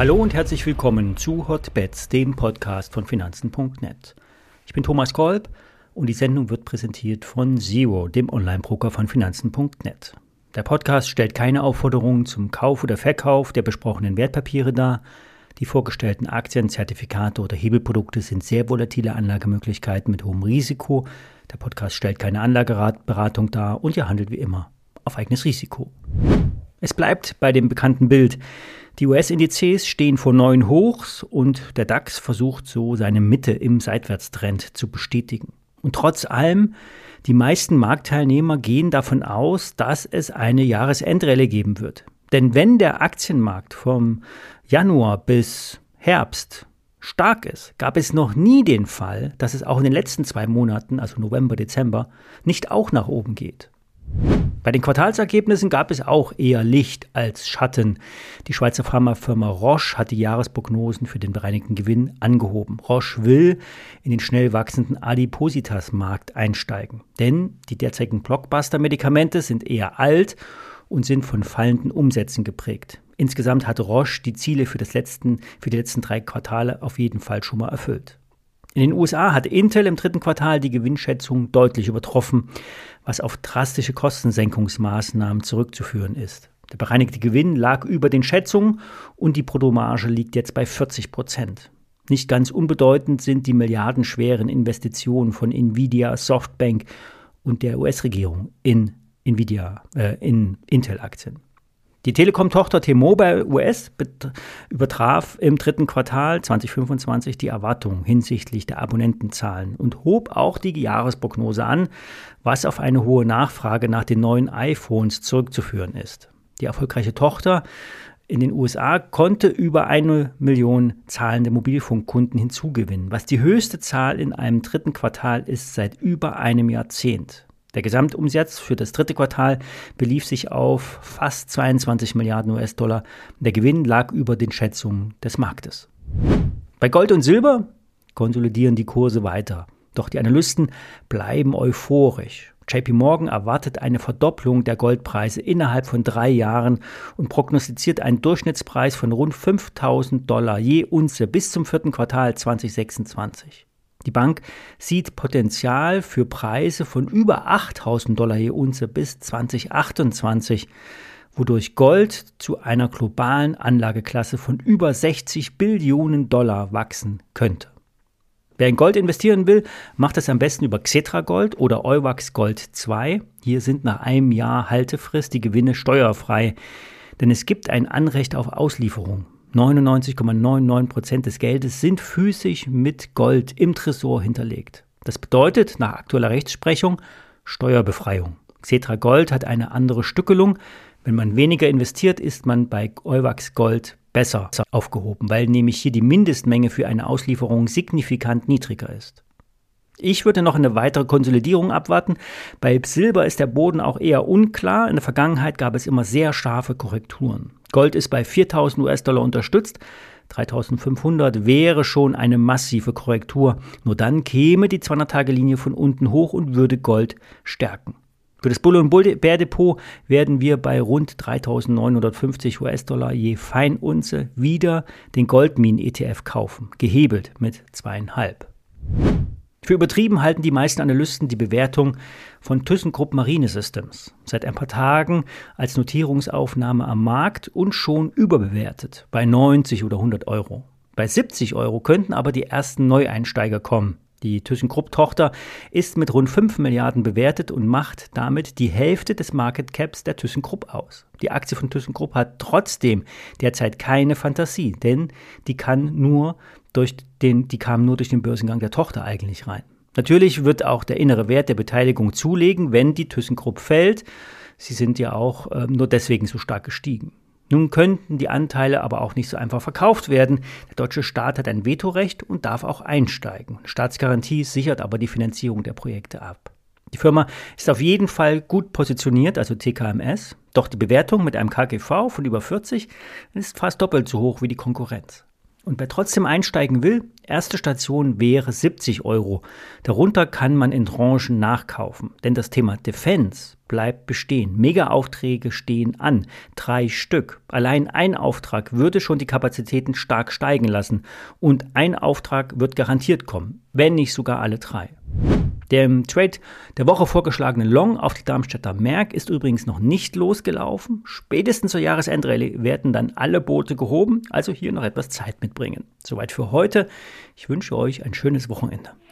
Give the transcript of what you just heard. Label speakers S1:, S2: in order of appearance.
S1: Hallo und herzlich willkommen zu Hotbets, dem Podcast von Finanzen.net. Ich bin Thomas Kolb und die Sendung wird präsentiert von Zero, dem Online-Broker von Finanzen.net. Der Podcast stellt keine Aufforderungen zum Kauf oder Verkauf der besprochenen Wertpapiere dar. Die vorgestellten Aktien, Zertifikate oder Hebelprodukte sind sehr volatile Anlagemöglichkeiten mit hohem Risiko. Der Podcast stellt keine Anlageberatung dar und ihr handelt wie immer auf eigenes Risiko. Es bleibt bei dem bekannten Bild. Die US-Indizes stehen vor neuen Hochs und der DAX versucht so seine Mitte im Seitwärtstrend zu bestätigen. Und trotz allem, die meisten Marktteilnehmer gehen davon aus, dass es eine Jahresendrallye geben wird. Denn wenn der Aktienmarkt vom Januar bis Herbst stark ist, gab es noch nie den Fall, dass es auch in den letzten 2 Monaten, also November, Dezember, nicht auch nach oben geht. Bei den Quartalsergebnissen gab es auch eher Licht als Schatten. Die Schweizer Pharmafirma Roche hat die Jahresprognosen für den bereinigten Gewinn angehoben. Roche will in den schnell wachsenden Adipositas-Markt einsteigen. Denn die derzeitigen Blockbuster-Medikamente sind eher alt und sind von fallenden Umsätzen geprägt. Insgesamt hat Roche die Ziele für die letzten 3 Quartale auf jeden Fall schon mal erfüllt. In den USA hat Intel im 3. Quartal die Gewinnschätzung deutlich übertroffen, was auf drastische Kostensenkungsmaßnahmen zurückzuführen ist. Der bereinigte Gewinn lag über den Schätzungen und die Bruttomarge liegt jetzt bei 40%. Nicht ganz unbedeutend sind die milliardenschweren Investitionen von Nvidia, Softbank und der US-Regierung in Intel-Aktien. Die Telekom-Tochter T-Mobile US übertraf im 3. Quartal 2025 die Erwartungen hinsichtlich der Abonnentenzahlen und hob auch die Jahresprognose an, was auf eine hohe Nachfrage nach den neuen iPhones zurückzuführen ist. Die erfolgreiche Tochter in den USA konnte über 1 Million zahlende Mobilfunkkunden hinzugewinnen, was die höchste Zahl in einem 3. Quartal ist seit über einem Jahrzehnt. Der Gesamtumsatz für das 3. Quartal belief sich auf fast 22 Milliarden US-Dollar. Der Gewinn lag über den Schätzungen des Marktes. Bei Gold und Silber konsolidieren die Kurse weiter. Doch die Analysten bleiben euphorisch. JP Morgan erwartet eine Verdopplung der Goldpreise innerhalb von 3 Jahren und prognostiziert einen Durchschnittspreis von rund $5.000 je Unze bis zum 4. Quartal 2026. Die Bank sieht Potenzial für Preise von über $8.000 je Unze bis 2028, wodurch Gold zu einer globalen Anlageklasse von über $60 Billionen wachsen könnte. Wer in Gold investieren will, macht das am besten über Xetra Gold oder Euwax Gold 2. Hier sind nach einem Jahr Haltefrist die Gewinne steuerfrei, denn es gibt ein Anrecht auf Auslieferung. 99,99% des Geldes sind physisch mit Gold im Tresor hinterlegt. Das bedeutet nach aktueller Rechtsprechung Steuerbefreiung. Xetra Gold hat eine andere Stückelung. Wenn man weniger investiert, ist man bei Euwax Gold besser aufgehoben, weil nämlich hier die Mindestmenge für eine Auslieferung signifikant niedriger ist. Ich würde noch eine weitere Konsolidierung abwarten. Bei Silber ist der Boden auch eher unklar. In der Vergangenheit gab es immer sehr scharfe Korrekturen. Gold ist bei 4.000 US-Dollar unterstützt. 3.500 wäre schon eine massive Korrektur. Nur dann käme die 200-Tage-Linie von unten hoch und würde Gold stärken. Für das Bull- und Bär-Depot werden wir bei rund 3.950 US-Dollar je Feinunze wieder den Goldminen-ETF kaufen, gehebelt mit 2,5. Für übertrieben halten die meisten Analysten die Bewertung von ThyssenKrupp Marine Systems seit ein paar Tagen als Notierungsaufnahme am Markt und schon überbewertet bei 90 oder 100 Euro. Bei 70 Euro könnten aber die ersten Neueinsteiger kommen. Die ThyssenKrupp-Tochter ist mit rund 5 Milliarden bewertet und macht damit die Hälfte des Market Caps der ThyssenKrupp aus. Die Aktie von ThyssenKrupp hat trotzdem derzeit keine Fantasie, denn die kam nur durch den Börsengang der Tochter eigentlich rein. Natürlich wird auch der innere Wert der Beteiligung zulegen, wenn die ThyssenKrupp fällt. Sie sind ja auch nur deswegen so stark gestiegen. Nun könnten die Anteile aber auch nicht so einfach verkauft werden. Der deutsche Staat hat ein Vetorecht und darf auch einsteigen. Staatsgarantie sichert aber die Finanzierung der Projekte ab. Die Firma ist auf jeden Fall gut positioniert, also TKMS. Doch die Bewertung mit einem KGV von über 40 ist fast doppelt so hoch wie die Konkurrenz. Und wer trotzdem einsteigen will, erste Station wäre 70 Euro. Darunter kann man in Tranchen nachkaufen. Denn das Thema Defense bleibt bestehen. Mega-Aufträge stehen an. 3 Stück. Allein ein Auftrag würde schon die Kapazitäten stark steigen lassen. Und ein Auftrag wird garantiert kommen, wenn nicht sogar alle 3. Der im Trade der Woche vorgeschlagene Long auf die Darmstädter Merck ist übrigens noch nicht losgelaufen. Spätestens zur Jahresendrallye werden dann alle Boote gehoben, also hier noch etwas Zeit mitbringen. Soweit für heute. Ich wünsche euch ein schönes Wochenende.